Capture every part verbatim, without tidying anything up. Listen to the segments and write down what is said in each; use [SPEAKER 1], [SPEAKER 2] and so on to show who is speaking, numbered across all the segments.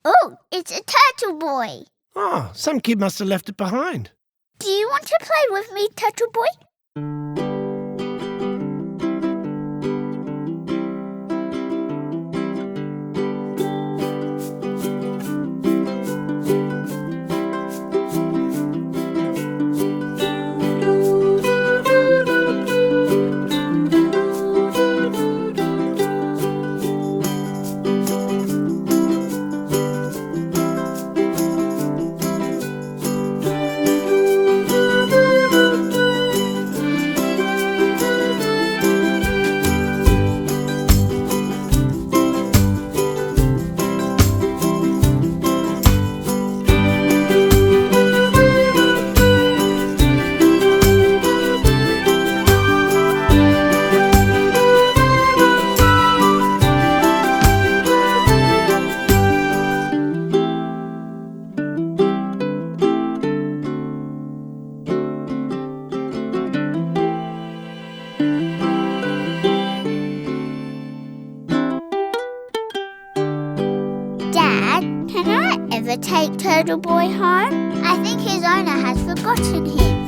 [SPEAKER 1] Oh, it's a turtle boy.
[SPEAKER 2] Oh, some kid must have left it behind.
[SPEAKER 1] Do you want to play with me, turtle boy? Dad, can I ever take Turtle Boy home? I think his owner has forgotten him.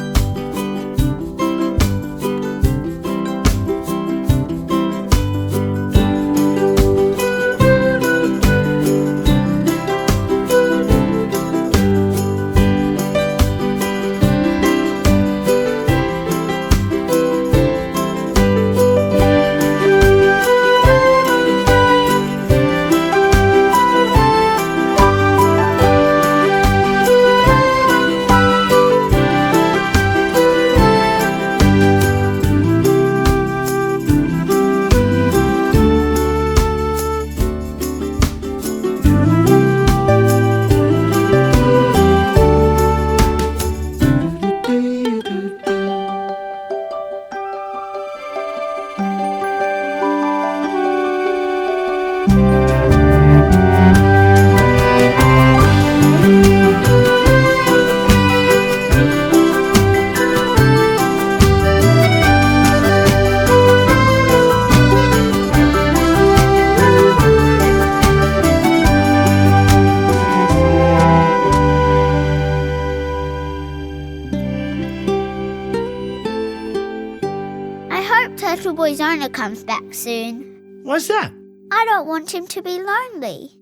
[SPEAKER 1] I hope Turtle Boy's owner comes back soon.
[SPEAKER 2] Why's that?
[SPEAKER 1] I don't want him to be lonely.